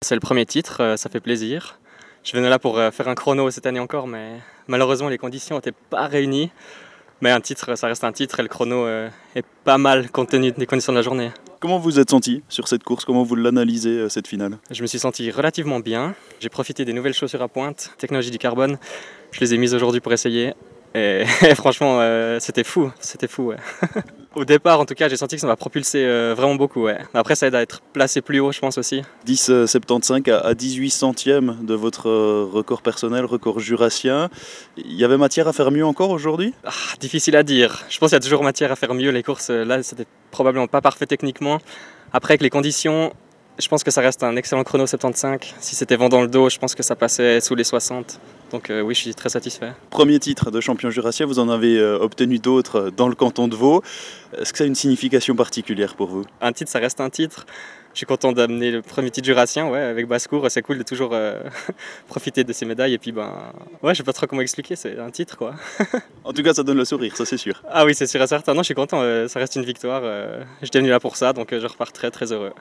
C'est le premier titre, ça fait plaisir. Je venais là pour faire un chrono cette année encore, mais malheureusement les conditions n'étaient pas réunies. Mais un titre, ça reste un titre et le chrono est pas mal compte tenu des conditions de la journée. Comment vous êtes senti sur cette course? Comment vous l'analysez, cette finale? Je me suis senti relativement bien. J'ai profité des nouvelles chaussures à pointe, technologie du carbone. Je les ai mises aujourd'hui pour essayer. Et, et franchement, c'était fou, ouais. Au départ, en tout cas, j'ai senti que ça m'a propulsé vraiment beaucoup. Ouais. Après, ça aide à être placé plus haut, je pense aussi. 10,75 à 18 centièmes de votre record personnel, record jurassien. Il y avait matière à faire mieux encore aujourd'hui? Difficile à dire. Je pense qu'il y a toujours matière à faire mieux. Les courses, là, c'était probablement pas parfait techniquement. Après, avec les conditions, je pense que ça reste un excellent chrono 75. Si c'était vent dans le dos, je pense que ça passait sous les 60. Donc oui, je suis très satisfait. Premier titre de champion jurassien, vous en avez obtenu d'autres dans le canton de Vaud. Est-ce que ça a une signification particulière pour vous? Un titre, ça reste un titre. Je suis content d'amener le premier titre jurassien, ouais, avec Basse-Cour. C'est cool de toujours profiter de ces médailles. Et puis, ouais, je sais pas trop comment expliquer, c'est un titre, quoi. En tout cas, ça donne le sourire, ça c'est sûr. Ah oui, c'est sûr et certain. Non, je suis content, ça reste une victoire. J'étais venu là pour ça, donc je repars très, très heureux.